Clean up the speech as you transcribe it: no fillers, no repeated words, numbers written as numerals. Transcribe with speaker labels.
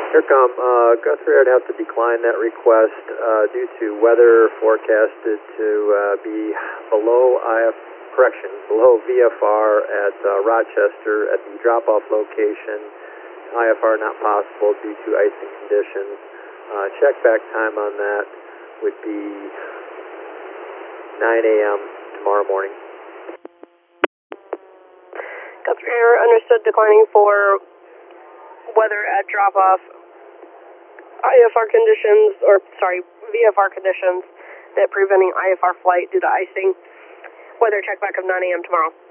Speaker 1: Intercom, Guthrie, I'd have to decline that request due to weather forecasted to be below below VFR at Rochester at the drop-off location. IFR not possible due to icing conditions. Check back time on that would be 9 a.m. tomorrow morning.
Speaker 2: Guthrie, understood, declining for weather at drop-off, VFR conditions that preventing IFR flight due to icing. Weather check back of 9 a.m. tomorrow.